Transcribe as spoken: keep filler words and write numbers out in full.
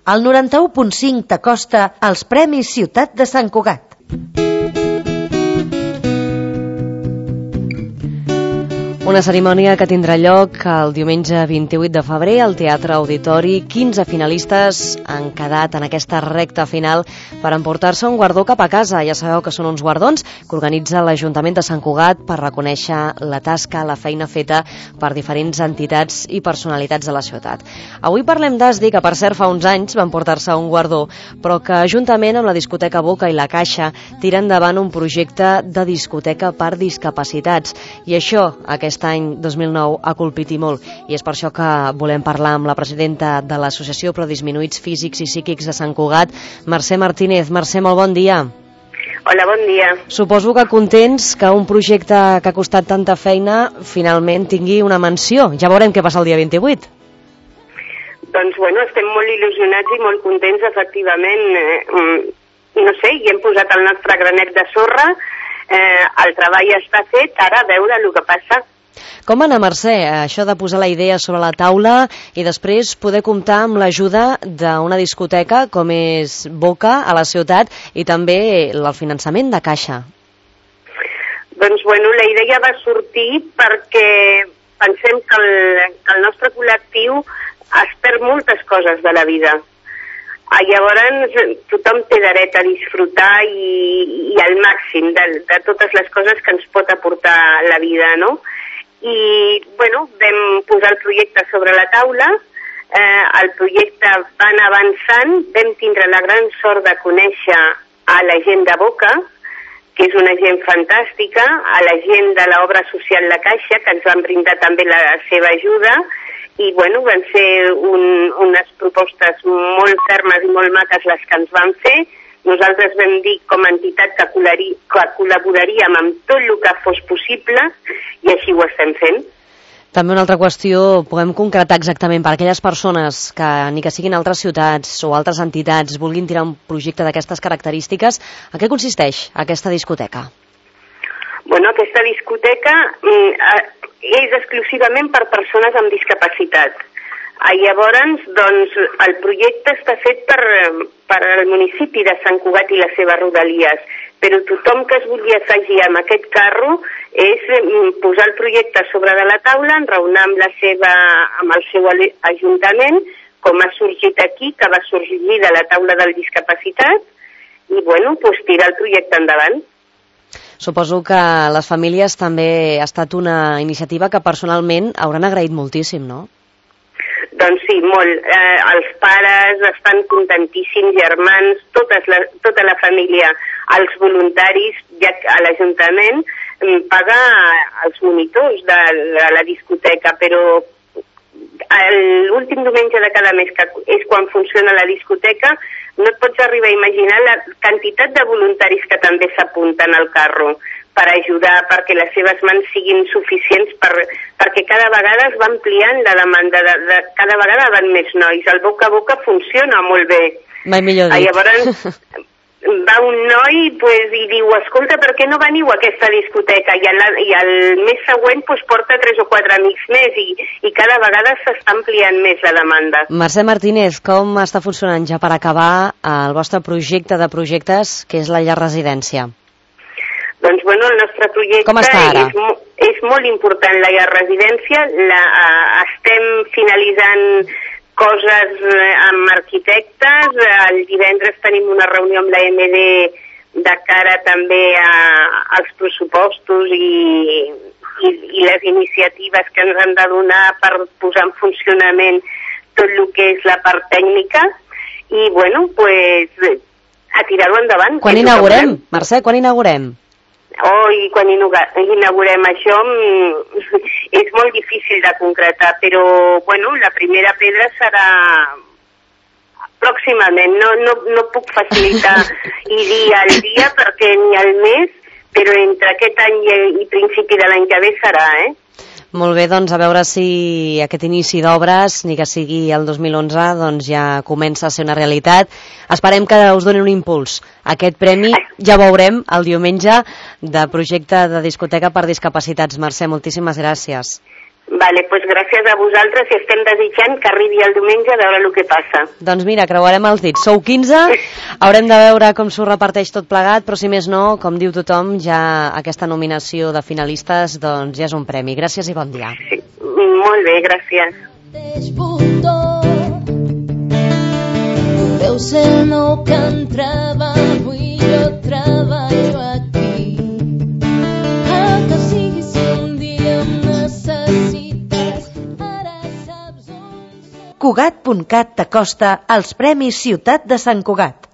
El noranta-u punt cinc t'acosta als Premis Ciutat de Sant Cugat. Una cerimònia que tindrà lloc el diumenge vint-i-vuit de febrer al Teatre Auditori. quinze finalistes han quedat en aquesta recta final per emportar-se un guardó cap a casa. Ja sabeu que són uns guardons que organitza l'Ajuntament de Sant Cugat per reconèixer la tasca, la feina feta per diferents entitats i personalitats de la ciutat. Avui parlem d'Asdi, que per cert fa uns anys van portar-se un guardó, però que juntament amb la discoteca Boca i la Caixa tira endavant un projecte de discoteca per discapacitats. I això, aquest any dos mil nou, ha colpit i molt, i és per això que volem parlar amb la presidenta de l'Associació Prodisminuïts Físics i Psíquics de Sant Cugat, Mercè Martínez. Mercè, molt bon dia. Hola, bon dia. Suposo que contents que un projecte que ha costat tanta feina finalment tingui una menció. Ja veurem què passa el dia vint-i-vuit. Doncs, bueno, estem molt il·lusionats i molt contents, efectivament. Eh, no sé, hi hem posat el nostre granet de sorra, eh, el treball està fet, ara a veure el que passa. Com va anar, Mercè, això de posar la idea sobre la taula i després poder comptar amb l'ajuda d'una discoteca com és Boca a la ciutat i també el finançament de Caixa? Doncs, bueno, la idea va sortir perquè pensem que el, que el nostre col·lectiu es perd moltes coses de la vida. Llavors, tothom té dret a disfrutar i, i al màxim de, de totes les coses que ens pot aportar la vida, no? I, bueno, vam posar el projecte sobre la taula, eh, el projecte va anar avançant, vam tindre la gran sort de conèixer a la gent de Boca, que és una gent fantàstica, a la gent de l'obra social La Caixa, que ens van brindar també la seva ajuda, i, bueno, van ser un, unes propostes molt fermes i molt maques les que ens van fer. Nosaltres vam dir com a entitat que col·laboraríem amb tot el que fos possible i així ho estem fent. També una altra qüestió, podem concretar exactament per aquelles persones que ni que siguin altres ciutats o altres entitats vulguin tirar un projecte d'aquestes característiques, a què consisteix aquesta discoteca? Bueno, aquesta discoteca és exclusivament per persones amb discapacitat. Llavors, doncs, el projecte està fet per, per al municipi de Sant Cugat i les seves rodalies, però tothom que es vulgui afegir amb aquest carro és posar el projecte sobre de la taula, enraonar amb, la seva, amb el seu ajuntament, com ha sorgit aquí, que va sorgir de la taula del discapacitat, i, bueno, doncs tirar el projecte endavant. Suposo que les famílies també ha estat una iniciativa que personalment hauran agraït moltíssim, no? Doncs sí, molt. Eh, els pares estan contentíssims, germans, totes la, tota la família, els voluntaris, ja a l'Ajuntament paga els monitors de la, la discoteca, però l'últim diumenge de cada mes, que és quan funciona la discoteca, no et pots arribar a imaginar la quantitat de voluntaris que també s'apunten al carro per ajudar, perquè les seves mans siguin suficients, per, perquè cada vegada es va ampliant la demanda, de, de, cada vegada van més nois. El boca a boca funciona molt bé. Mai millor dit. Llavors va un noi pues, i diu, escolta, per què no veniu a aquesta discoteca? I, el, i el mes següent pues, porta tres o quatre amics més i, i cada vegada s'està ampliant més la demanda. Mercè Martínez, com està funcionant ja per acabar el vostre projecte de projectes, que és la llar residència? Doncs, bueno, el nostre projecte és, és molt important, la llar residència. La, uh, estem finalitzant coses amb arquitectes. El divendres tenim una reunió amb la M D de cara també a, als pressupostos i, i, i les iniciatives que ens han de donar per posar en funcionament tot el que és la part tècnica. I, bueno, pues, a tirar-ho endavant. Quan inaugurem, Mercè, quan inaugurem? Oh, i quan inaugurem això és molt difícil de concretar, però, bueno, la primera pedra serà pròximament. No, no, no puc facilitar i dir el dia perquè ni el mes, però entre aquest any i, i principi de l'any que ve serà, eh? Molt bé, doncs a veure si aquest inici d'obres, ni que sigui el dos mil onze, doncs ja comença a ser una realitat. Esperem que us donin un impuls. Aquest premi ja veurem el diumenge de projecte de discoteca per discapacitats. Mercè, moltíssimes gràcies. Vale, doncs gràcies a vosaltres i estem desitjant que arribi el diumenge a veure el que passa. Doncs mira, creuarem els dits. Sou quinze, haurem de veure com s'ho reparteix tot plegat, però si més no, com diu tothom, ja aquesta nominació de finalistes doncs ja és un premi. Gràcies i bon dia. Sí, molt bé, gràcies. Deu ser el nou que entrava, avui jo treballo aquí. El que sigui si un dia em necessites, ara saps on... Cugat punt cat t'acosta als Premis Ciutat de Sant Cugat.